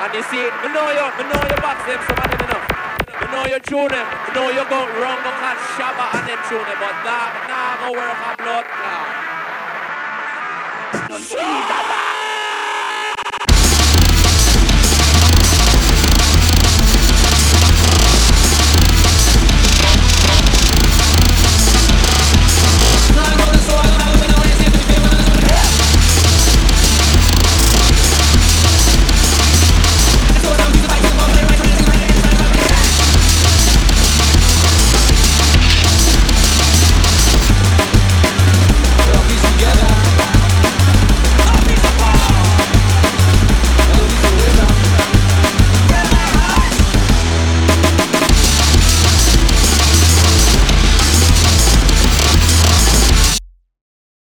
And you see, me know you box them, some of them enough. Me know you tune them, me know you go wrong, go catch Shabba and them tune them, but that, nah, go work a blood clot. See that?